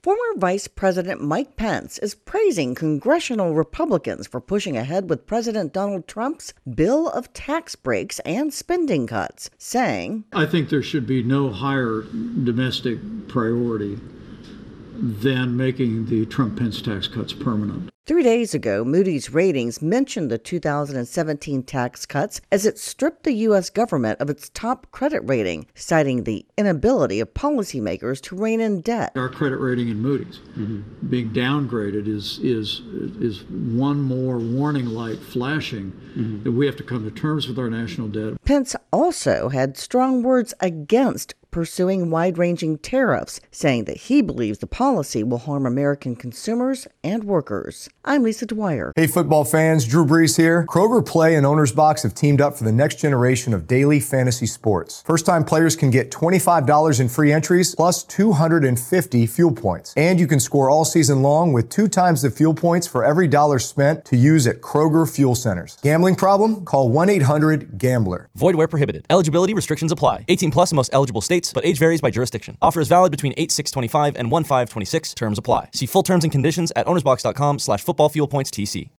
Former Vice President Mike Pence is praising congressional Republicans for pushing ahead with President Donald Trump's bill of tax breaks and spending cuts, saying, I think there should be no higher domestic priority than making the Trump-Pence tax cuts permanent. 3 days ago, Moody's Ratings mentioned the 2017 tax cuts as it stripped the U.S. government of its top credit rating, citing the inability of policymakers to rein in debt. Our credit rating in Moody's being downgraded is one more warning light flashing that we have to come to terms with our national debt. Pence also had strong words against pursuing wide-ranging tariffs, saying that he believes the policy will harm American consumers and workers. I'm Lisa Dwyer. Hey, football fans, Drew Brees here. Kroger Play and Owner's Box have teamed up for the next generation of daily fantasy sports. First-time players can get $25 in free entries plus 250 fuel points. And you can score all season long with 2 times the fuel points for every dollar spent to use at Kroger Fuel Centers. Gambling problem? Call 1-800-GAMBLER. Void where prohibited. Eligibility restrictions apply. 18 plus in most eligible states, but age varies by jurisdiction. Offer is valid between 8/6/25 and 1/5/26. Terms apply. See full terms and conditions at ownersbox.com/footballfuelpointstc.